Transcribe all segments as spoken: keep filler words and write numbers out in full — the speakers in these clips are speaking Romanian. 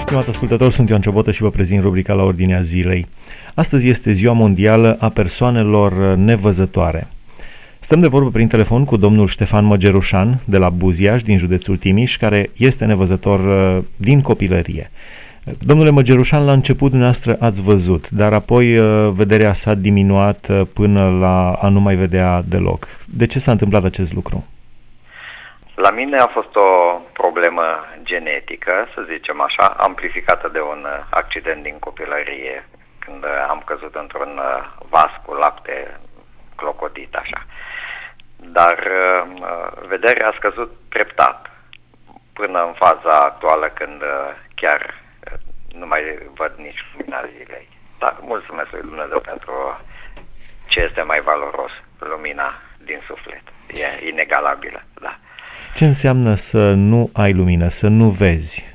Stimați ascultători, sunt Ioan Ciobotă și vă prezint rubrica La Ordinea Zilei. Astăzi este Ziua Mondială a Persoanelor Nevăzătoare. Stăm de vorbă prin telefon cu domnul Ștefan Măgerușan de la Buziaș, din județul Timiș, care este nevăzător din copilărie. Domnule Măgerușan, la început dumneavoastră ați văzut, dar apoi vederea s-a diminuat până la a nu mai vedea deloc. De ce s-a întâmplat acest lucru? La mine a fost o problemă genetică, să zicem așa, amplificată de un accident din copilărie, când am căzut într-un vas cu lapte clocotit, așa. Dar vederea a scăzut treptat, până în faza actuală, când chiar nu mai văd nici lumina zilei. Dar mulțumesc lui Dumnezeu pentru ce este mai valoros, lumina din suflet. E inegalabilă, da. Ce înseamnă să nu ai lumină, să nu vezi?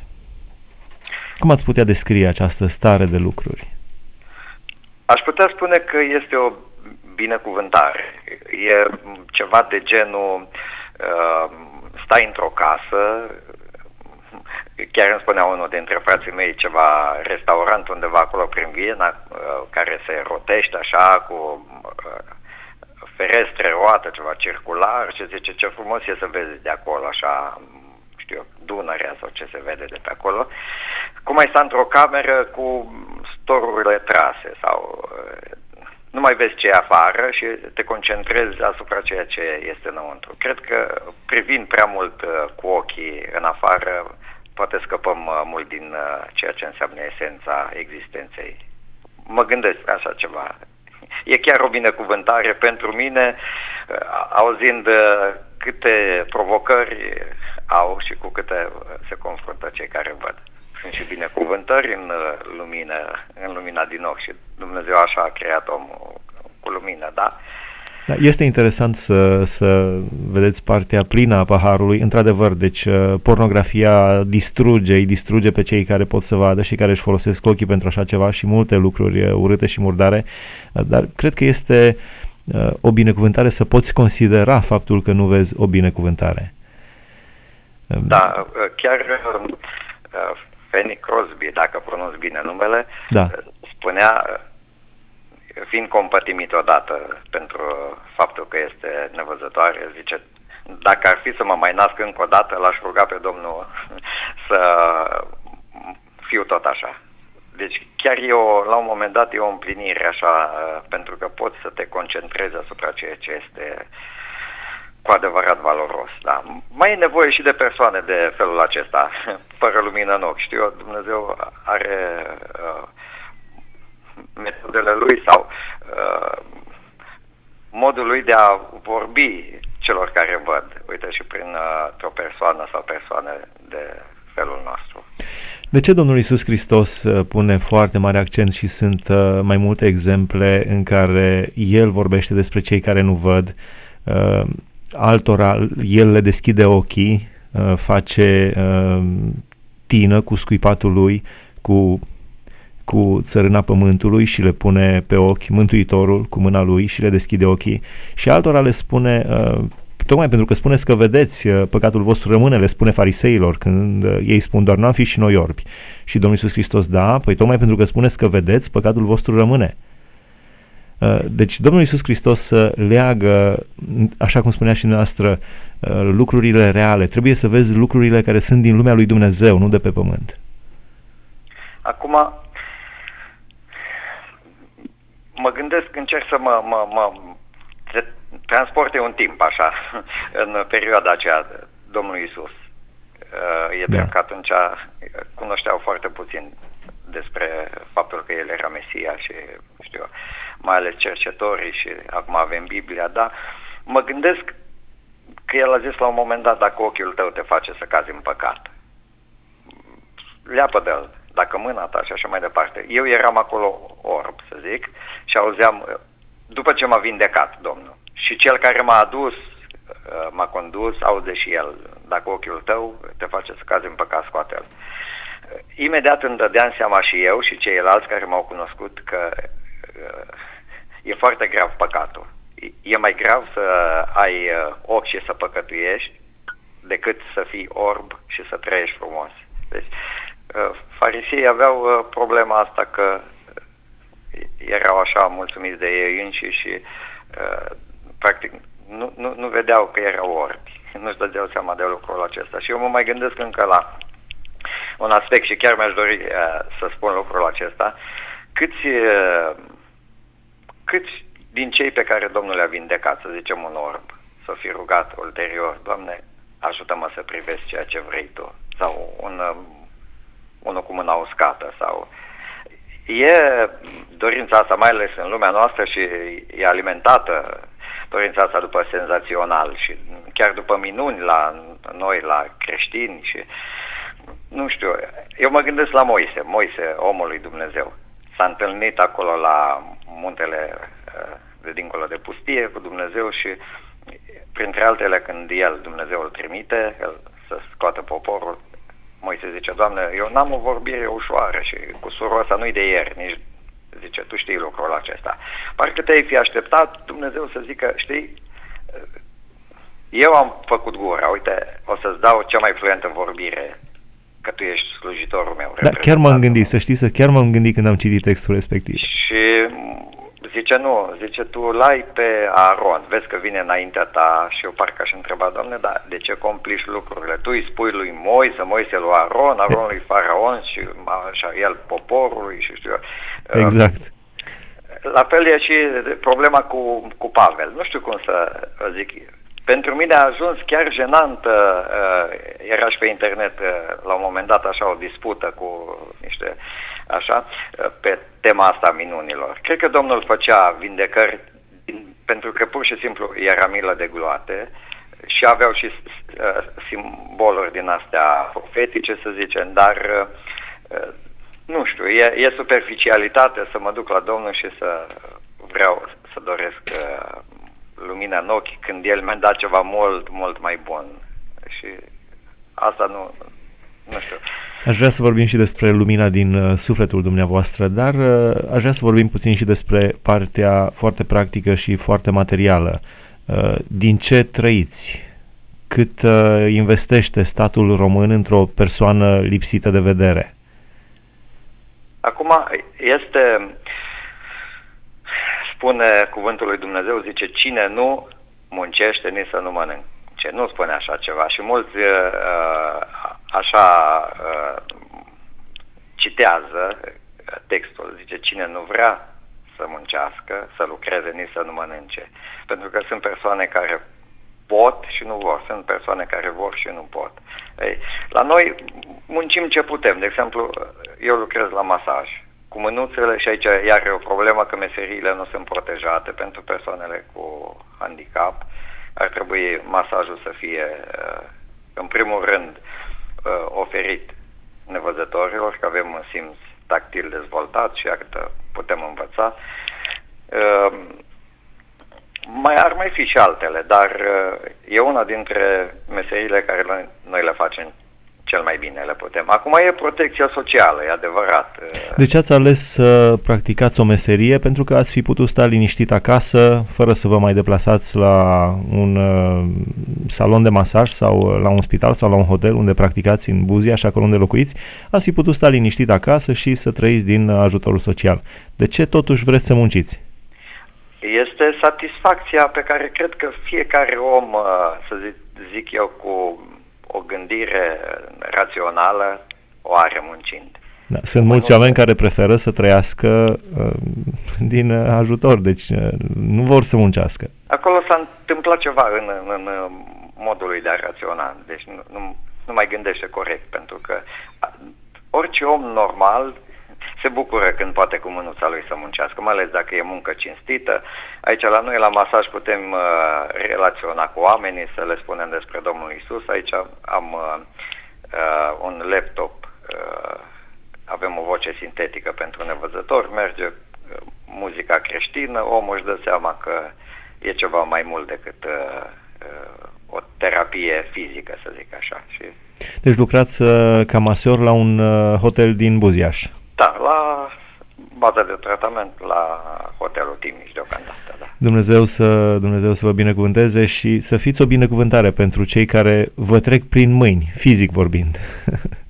Cum ați putea descrie această stare de lucruri? Aș putea spune că este o binecuvântare. E ceva de genul, uh, stai într-o casă, chiar îmi spunea unul dintre frații mei ceva restaurant undeva acolo prin Viena, uh, care se rotește așa cu uh, ferestre roată, ceva circular, și zice ce frumos e să vezi de acolo, așa, știu eu, Dunărea sau ce se vede de pe acolo. Cum ai sta într-o cameră cu storurile trase sau nu mai vezi ce e afară și te concentrezi asupra ceea ce este înăuntru. Cred că privind prea mult cu ochii în afară, poate scăpăm mult din ceea ce înseamnă esența existenței. Mă gândesc așa ceva. E chiar o binecuvântare pentru mine, auzind câte provocări au și cu câte se confruntă cei care văd. Sunt și binecuvântări în lumină, în lumina din ochi, și Dumnezeu așa a creat omul cu lumină, da? Da, este interesant să, să vedeți partea plină a paharului. Într-adevăr, deci pornografia distruge, îi distruge pe cei care pot să vadă și care își folosesc ochii pentru așa ceva și multe lucruri urâte și murdare, dar cred că este o binecuvântare să poți considera faptul că nu vezi o binecuvântare. Da, chiar Fanny Crosby, dacă pronunț bine numele, da, spunea, fiind compătimit odată pentru faptul că este nevăzătoare, zice, dacă ar fi să mă mai nasc încă o dată, l-aș ruga pe Domnul să fiu tot așa. Deci chiar e o, la un moment dat e o împlinire așa, pentru că poți să te concentrezi asupra ceea ce este cu adevărat valoros. Da. Mai e nevoie și de persoane de felul acesta, fără lumină în ochi. Știu eu, Dumnezeu are uh, metodele lui sau uh, modul lui de a vorbi celor care văd. Uite, și prin uh, o persoană sau persoane de felul nostru. De ce Domnul Iisus Hristos pune foarte mare accent și sunt uh, mai multe exemple în care El vorbește despre cei care nu văd, uh, altora El le deschide ochii, uh, face uh, tină cu scuipatul lui, cu cu țărâna pământului și le pune pe ochi Mântuitorul cu mâna lui și le deschide ochii, și altora le spune, uh, tocmai pentru că spuneți că vedeți, uh, păcatul vostru rămâne, le spune fariseilor când uh, ei spun doar n-am fi și noi orbi. Și Domnul Iisus Hristos, da, păi tocmai pentru că spuneți că vedeți, păcatul vostru rămâne. Uh, deci Domnul Iisus Hristos uh, leagă, așa cum spunea și noastră, uh, lucrurile reale. Trebuie să vezi lucrurile care sunt din lumea lui Dumnezeu, nu de pe pământ. Acum mă gândesc, încerc să mă, mă, mă transporte un timp așa, în perioada aceea Domnului Iisus. E drept că atunci cunoșteau foarte puțin despre faptul că El era Mesia și, știu, mai ales cercetorii, și acum avem Biblia, dar mă gândesc că El a zis la un moment dat, dacă ochiul tău te face să cazi în păcat, leapă de el. Dacă mâna ta și așa mai departe. Eu eram acolo orb, să zic, și auzeam, după ce m-a vindecat Domnul, și cel care m-a adus, m-a condus, aude și el, dacă ochiul tău te face să cazi în păcat, scoate-l. Imediat îmi dădeam seama și eu și ceilalți care m-au cunoscut că e foarte grav păcatul. E mai grav să ai ochi și să păcătuiești decât să fii orb și să trăiești frumos. Deci, Farisei aveau problema asta că erau așa mulțumiți de ei înșiși și practic nu, nu, nu vedeau că erau orbi, nu-și dădeau seama de lucrul acesta. Și eu mă mai gândesc încă la un aspect și chiar mi-aș dori să spun lucrul acesta. Câți, câți din cei pe care Domnul le-a vindecat, să zicem un orb, să fi rugat ulterior, Doamne, ajută-mă să privesc ceea ce vrei Tu, sau un, unul cu mâna uscată, sau... E dorința asta, mai ales în lumea noastră, și e alimentată dorința asta după senzațional și chiar după minuni la noi, la creștini și... Nu știu, eu mă gândesc la Moise, Moise, omul lui Dumnezeu. S-a întâlnit acolo la muntele de dincolo de pustie cu Dumnezeu și, printre altele, când el, Dumnezeu, îl trimite el să scoată poporul, Moise zice, Doamne, eu n-am o vorbire ușoară și cu suroasa nu-i de ieri, nici, zice, Tu știi lucrul acesta. Parcă te-ai fi așteptat Dumnezeu să zică, știi, eu am făcut gura, uite, o să-ți dau cea mai fluentă vorbire, că tu ești slujitorul meu. Da, chiar m-am gândit, să știi, să chiar m-am gândit când am citit textul respectiv. Și zice, nu, zice, tu l-ai pe Aaron, vezi că vine înaintea ta și eu parcă aș întreba, Doamne, dar de ce complici lucrurile? Tu îi spui lui Moise, Moise lui Aaron, Aaron lui Faraon și așa, el poporului și știu eu. Exact. La fel e și problema cu, cu Pavel. Nu știu cum să zic. Pentru mine a ajuns chiar jenant, era și pe internet la un moment dat așa o dispută cu niște, așa, pe tema asta a minunilor. Cred că Domnul făcea vindecări pentru că pur și simplu era milă de gloate și aveau și simboluri din astea profetice, să zicem, dar nu știu, e, e superficialitate să mă duc la Domnul și să vreau să doresc lumina în ochi când El mi-a dat ceva mult, mult mai bun. Și asta nu, nu știu. Aș vrea să vorbim și despre lumina din uh, sufletul dumneavoastră, dar uh, aș vrea să vorbim puțin și despre partea foarte practică și foarte materială. Uh, din ce trăiți? Cât uh, investește statul român într-o persoană lipsită de vedere? Acum este... Spune cuvântul lui Dumnezeu, zice, cine nu muncește, nici să nu mănânce. Nu spune așa ceva și mulți uh, așa uh, citează textul. Zice, cine nu vrea să muncească, să lucreze, nici să nu mănânce. Pentru că sunt persoane care pot și nu vor. Sunt persoane care vor și nu pot. Ei, la noi muncim ce putem. De exemplu, eu lucrez la masaj cu mânuțele și aici iar e o problemă că meseriile nu sunt protejate pentru persoanele cu handicap. Ar trebui masajul să fie, în primul rând, oferit nevăzătorilor, că avem un simț tactil dezvoltat și iată, putem învăța. Mai ar mai fi și altele, dar e una dintre meseriile care noi, noi le facem cel mai bine le putem. Acum e protecția socială, e adevărat. De ce ați ales să practicați o meserie? Pentru că ați fi putut sta liniștit acasă, fără să vă mai deplasați la un uh, salon de masaj sau la un spital sau la un hotel unde practicați în Buzia, așa acolo unde locuiți, ați fi putut sta liniștit acasă și să trăiți din ajutorul social. De ce totuși vreți să munciți? Este satisfacția pe care cred că fiecare om, să zic, zic eu, cu o gândire rațională o are muncind. Da, sunt mulți oameni care preferă să trăiască uh, din uh, ajutor, deci uh, nu vor să muncească. Acolo s-a întâmplat ceva în, în, în modul lui de a raționa, deci nu, nu, nu mai gândește corect, pentru că orice om normal se bucură când poate cu mânuța lui să muncească, mai ales dacă e muncă cinstită. Aici la noi la masaj putem uh, relaționa cu oamenii, să le spunem despre Domnul Iisus. Aici am uh, uh, un laptop, uh, avem o voce sintetică pentru nevăzători, merge uh, muzica creștină, omul își dă seama că e ceva mai mult decât uh, uh, o terapie fizică, să zic așa. Și... Deci lucrați uh, ca masor la un uh, hotel din Buziaș. Da, la baza de tratament, la hotelul Timiș deocamdată, da. Dumnezeu să, Dumnezeu să vă binecuvânteze și să fiți o binecuvântare pentru cei care vă trec prin mâini, fizic vorbind.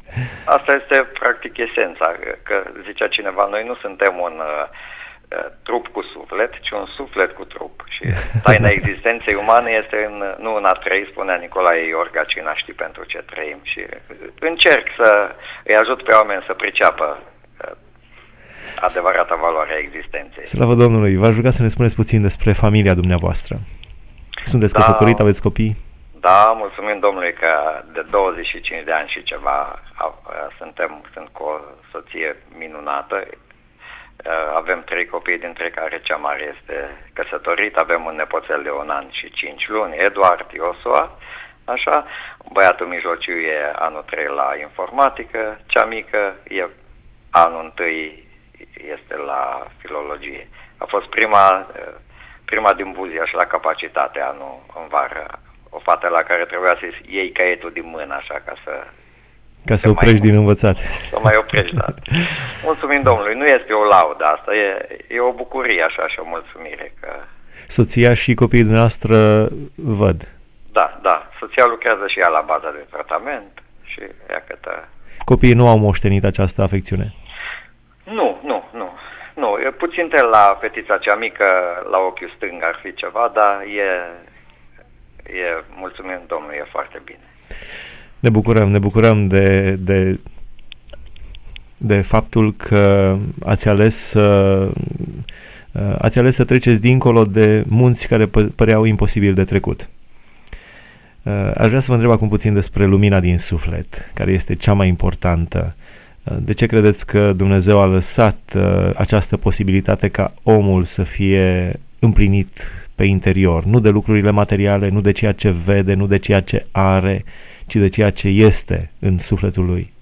Asta este practic esența, că zicea cineva, noi nu suntem un uh, trup cu suflet, ci un suflet cu trup. Și taina existenței umane este în, nu în a trăi, spunea Nicolae Iorga, ci în a ști pentru ce trăim. Și încerc să îi ajut pe oameni să priceapă uh, adevărata valoare a existenței. Slavă Domnului! V-aș ruga să ne spuneți puțin despre familia dumneavoastră. Sunteți Da. căsătorit, aveți copii? Da, mulțumim Domnului că de douăzeci și cinci de ani și ceva a, suntem, sunt cu o soție minunată. Avem trei copii, dintre care cea mare este căsătorit. Avem un nepoțel de un an și cinci luni, Eduard Iosua, așa. Băiatul mijlociu e anul trei la informatică, cea mică e anul întâi, este la filologie. A fost prima, prima din Buziaș la capacitate anul în vară. O fată la care trebuia să-i iei caietul din mână, așa, ca să... Ca să oprești din învățat. Să mai oprești, da. Mulțumim Domnului. Nu este o laudă asta, e, e o bucurie, așa, și o mulțumire. Că... Soția și copiii dumneavoastră văd. Da, da. Soția lucrează și ea la baza de tratament și ea câtă... Copiii nu au moștenit această afecțiune? Nu, nu, nu. Nu, e puțin tel la fetița cea mică, la ochiul stâng ar fi ceva, dar e... E, mulțumim Domnului, e foarte bine. Ne bucurăm, ne bucurăm de, de, de faptul că ați ales, uh, ați ales să treceți dincolo de munți care pă- păreau imposibil de trecut. Uh, aș vrea să vă întreb acum puțin despre lumina din suflet, care este cea mai importantă. Uh, de ce credeți că Dumnezeu a lăsat uh, această posibilitate ca omul să fie împlinit pe interior, nu de lucrurile materiale, nu de ceea ce vede, nu de ceea ce are, ci de ceea ce este în sufletul lui?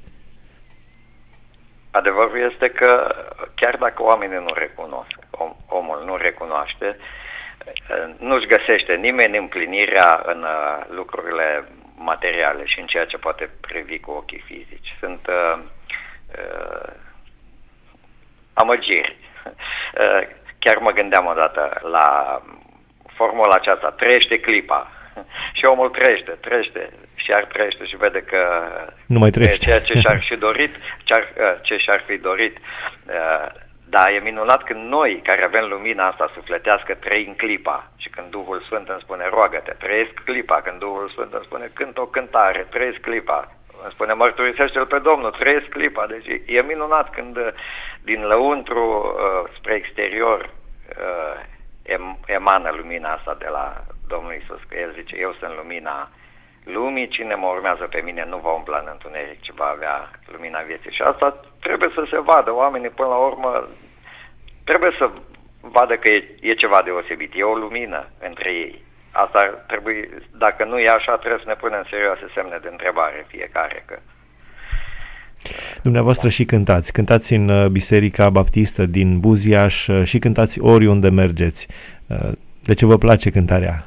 Adevărul este că chiar dacă oamenii nu recunosc, om, omul nu recunoaște, nu-și găsește nimeni împlinirea în lucrurile materiale și în ceea ce poate privi cu ochii fizici. Sunt uh, uh, amăgiri. Uh, chiar mă gândeam odată la formula aceasta, trăiește clipa. Și omul trăiește, trăiește și ar trăiește și vede că nu mai trăiește. Ceea ce și-ar fi dorit, ce și-ar fi dorit. Dar e minunat când noi, care avem lumina asta sufletească, trăim clipa. Și când Duhul Sfânt îmi spune, roagă-te, trăiesc clipa. Când Duhul Sfânt îmi spune, cânt o cântare, trăiesc clipa. Îmi spune, mărturisește-L pe Domnul, trăiesc clipa. Deci e minunat când din lăuntru spre exterior emană lumina asta de la Domnul Iisus, că El zice, eu sunt lumina lumii, cine mă urmează pe mine nu va umbla în întuneric, ci va avea lumina vieții. Și asta trebuie să se vadă. Oamenii, până la urmă, trebuie să vadă că e, e ceva deosebit. E o lumină între ei. Asta ar trebui, dacă nu e așa, trebuie să ne punem serioase semne de întrebare fiecare. Că... Dumneavoastră și cântați. Cântați în Biserica Baptistă din Buziaș și cântați oriunde mergeți. De ce vă place cântarea?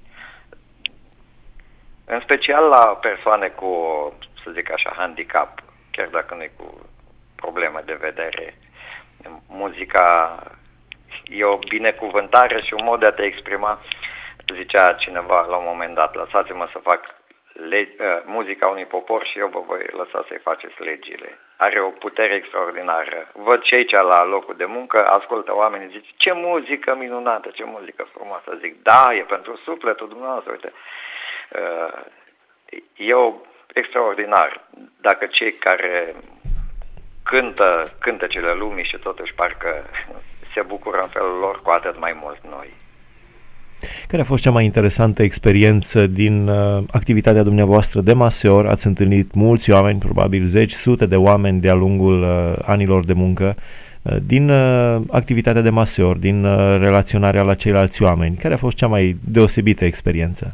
În special la persoane cu, să zic așa, handicap, chiar dacă nu e cu probleme de vedere. Muzica e o binecuvântare și un mod de a te exprima. Zicea cineva la un moment dat, lăsați-mă să fac legi, uh, muzica unui popor și eu vă voi lăsa să-i faceți legile. Are o putere extraordinară. Văd și aici la locul de muncă, ascultă oamenii, zice, ce muzică minunată, ce muzică frumoasă. Zic, da, e pentru sufletul dumneavoastră, uite. Uh, e o extraordinar. Dacă cei care cântă cântecele lumii și totuși parcă se bucură în felul lor, cu atât mai mult noi. Care a fost cea mai interesantă experiență din uh, activitatea dumneavoastră de maseor? Ați întâlnit mulți oameni, probabil zeci, sute de oameni de-a lungul uh, anilor de muncă, uh, din uh, activitatea de maseor, din uh, relaționarea la ceilalți oameni. Care a fost cea mai deosebită experiență?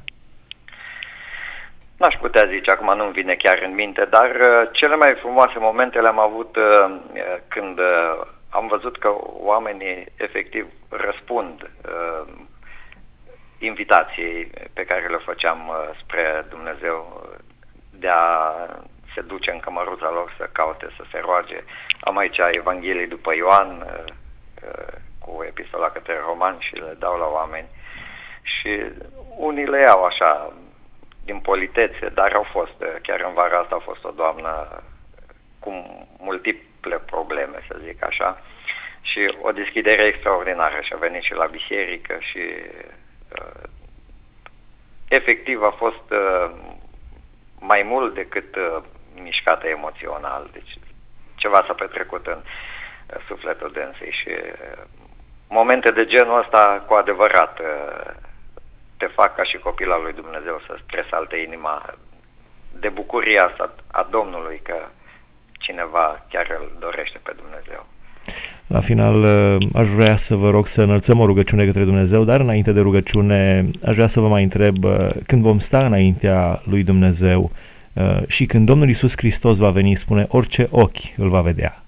N-aș putea zice, acum nu-mi vine chiar în minte, dar uh, cele mai frumoase momente le-am avut uh, când uh, am văzut că oamenii efectiv răspund uh, invitației pe care le făceam uh, spre Dumnezeu de a se duce în cămăruța lor să caute, să se roage. Am aici Evanghelii după Ioan uh, uh, cu epistola către romani și le dau la oameni și unii le iau așa din politețe, dar au fost, chiar în vara asta a fost o doamnă cu multiple probleme, să zic așa, și o deschidere extraordinară și a venit și la biserică și uh, efectiv a fost uh, mai mult decât uh, mișcată emoțional, deci ceva s-a petrecut în uh, sufletul dânsei și uh, momente de genul ăsta cu adevărat uh, te fac ca și copil al lui Dumnezeu să-ți tresalte inima de bucuria asta a Domnului că cineva chiar îl dorește pe Dumnezeu. La final aș vrea să vă rog să înălțăm o rugăciune către Dumnezeu, dar înainte de rugăciune aș vrea să vă mai întreb, când vom sta înaintea lui Dumnezeu și când Domnul Iisus Hristos va veni, spune, orice ochi îl va vedea.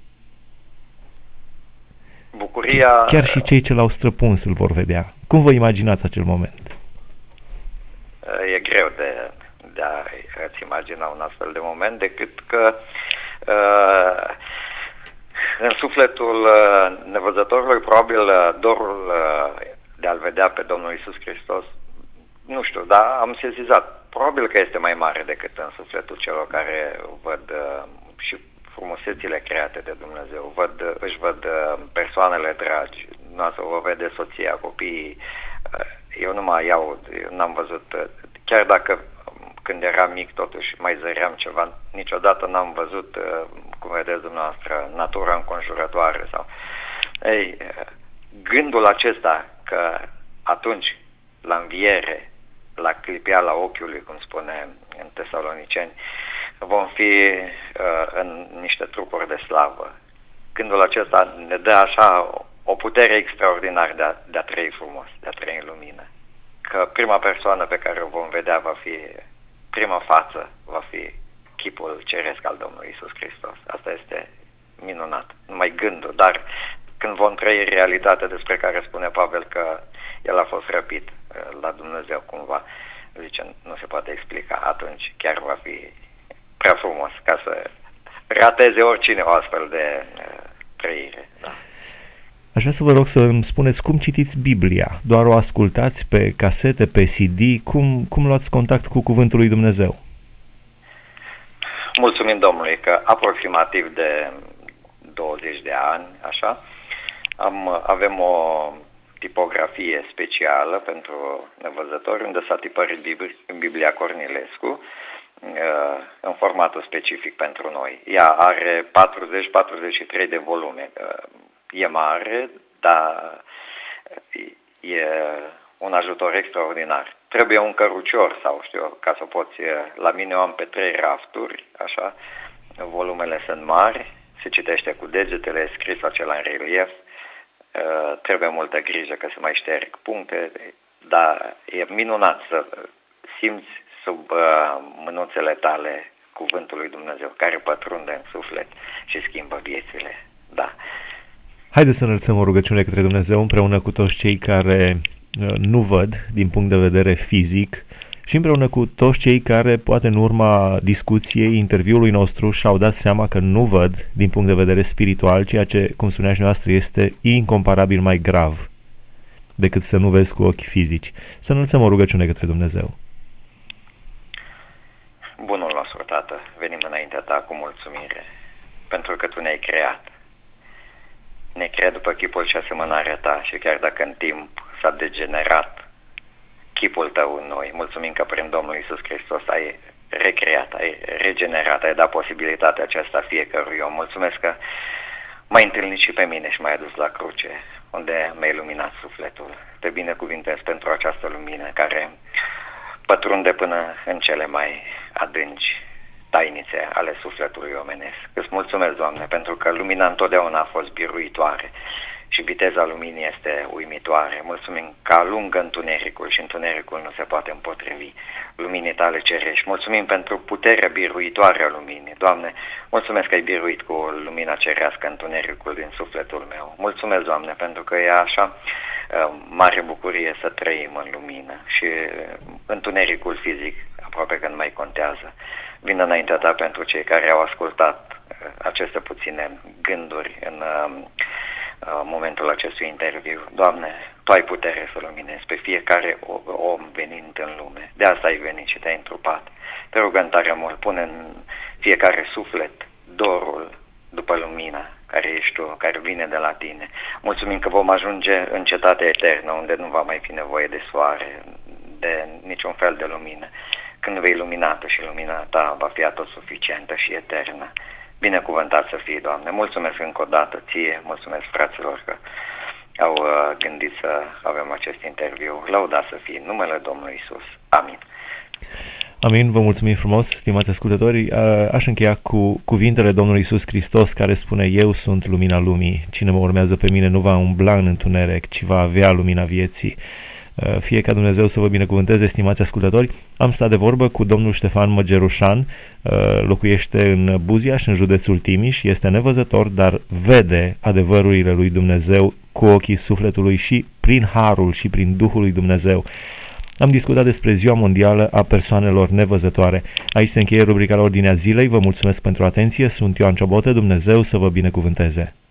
Bucuria... Chiar și cei ce l-au străpuns îl vor vedea. Cum vă imaginați acel moment? E greu de, de a-ți imagina un astfel de moment, decât că uh, în sufletul uh, nevăzătorului probabil uh, dorul uh, de a-L vedea pe Domnul Iisus Hristos, nu știu, dar am sezizat, probabil că este mai mare decât în sufletul celor care văd uh, și frumusețile create de Dumnezeu, văd, își văd uh, persoanele dragi, noastră o vede soția, copiii, uh, eu nu mai aud, eu n-am văzut, uh, chiar dacă când eram mic totuși mai zăream ceva, niciodată n-am văzut, uh, cum vedeți dumneavoastră, natura înconjurătoare sau... Ei, uh, gândul acesta că atunci, la înviere, la clipeala ochiului, cum spune în Tesaloniceni, vom fi uh, în niște trupuri de slavă. Gândul acesta ne dă așa o putere extraordinară de a, de a trăi frumos, de a trăi în lumină. Că prima persoană pe care o vom vedea va fi, prima față va fi chipul ceresc al Domnului Iisus Hristos. Asta este minunat, numai gândul, dar când vom trăi realitatea despre care spune Pavel că el a fost răpit uh, la Dumnezeu cumva, zice, nu se poate explica, atunci chiar va fi prea frumos ca să rateze oricine o astfel de uh, trăire. Da. Aș vrea să vă rog să îmi spuneți cum citiți Biblia. Doar o ascultați pe casete, pe C D? Cum, cum luați contact cu Cuvântul lui Dumnezeu? Mulțumim Domnului că aproximativ de douăzeci de ani, așa, am, avem o tipografie specială pentru nevăzători, unde s-a tipărit în Biblia Cornilescu, în formatul specific pentru noi. Ea are patruzeci patruzeci și trei de volume. E mare, dar e un ajutor extraordinar. Trebuie un cărucior sau știu, ca să poți... La mine o am pe trei rafturi, așa, volumele sunt mari, se citește cu degetele, e scris acela în relief. Uh, trebuie multă grijă că se mai șterg puncte, dar e minunat să simți sub uh, mânuțele tale cuvântul lui Dumnezeu, care pătrunde în suflet și schimbă viețile. Da. Haideți să înălțăm o rugăciune către Dumnezeu împreună cu toți cei care uh, nu văd din punct de vedere fizic și împreună cu toți cei care, poate în urma discuției, interviului nostru, și-au dat seama că nu văd din punct de vedere spiritual, ceea ce, cum spunea și noastră, este incomparabil mai grav decât să nu vezi cu ochi fizici. Să înălțăm o rugăciune către Dumnezeu. Bunul nostru, Tată, venim înaintea Ta cu mulțumire, pentru că Tu ne-ai creat. Ne-ai creat după chipul și asemănarea Ta și chiar dacă în timp s-a degenerat chipul Tău în noi, mulțumim că prin Domnul Iisus Hristos ai recreat, ai regenerat, ai dat posibilitatea aceasta fiecărui om. Mulțumesc că m-ai întâlnit și pe mine și m-ai adus la cruce, unde mi-ai luminat sufletul. Te binecuvintez pentru această lumină care pătrunde până în cele mai adânci tainițe ale sufletului omenesc. Îți mulțumesc, Doamne, pentru că lumina întotdeauna a fost biruitoare și viteza luminii este uimitoare. Mulțumim că alungă întunericul și întunericul nu se poate împotrivi luminii Tale cerești. Mulțumim pentru puterea biruitoare a luminii. Doamne, mulțumesc că ai biruit cu lumina cerească întunericul din sufletul meu. Mulțumesc, Doamne, pentru că e așa mare bucurie să trăim în lumină și întunericul fizic aproape că nu mai contează. Vin înaintea Ta pentru cei care au ascultat aceste puține gânduri în momentul acestui interviu. Doamne, Tu ai putere să luminezi pe fiecare om venind în lume. De asta ai venit și Te-ai întrupat. Te rugăm tare mult, pune în fiecare suflet dorul după lumină, care ești tu, care vine de la tine. Mulțumim că vom ajunge în cetatea eternă, unde nu va mai fi nevoie de soare, de niciun fel de lumină. Când vei lumina tu și lumina ta va fi atot suficientă și eternă. Binecuvântat să fii, Doamne. Mulțumesc încă o dată ție, mulțumesc fraților că au uh, gândit să avem acest interviu. Lăuda să fie numele Domnului Iisus. Amin. Amin, vă mulțumim frumos, stimați ascultători. Aș încheia cu cuvintele Domnului Iisus Hristos, care spune: eu sunt lumina lumii, cine mă urmează pe mine nu va umbla în întuneric, ci va avea lumina vieții. Fie ca Dumnezeu să vă binecuvânteze, stimați ascultători. Am stat de vorbă cu domnul Ștefan Măgerușan, locuiește în Buziaș, în județul Timiș, este nevăzător, dar vede adevărurile lui Dumnezeu cu ochii sufletului și prin harul și prin Duhul lui Dumnezeu. Am discutat despre Ziua Mondială a Persoanelor Nevăzătoare. Aici se încheie rubrica la Ordinea Zilei. Vă mulțumesc pentru atenție. Sunt Ioan Ciobotă. Dumnezeu să vă binecuvânteze.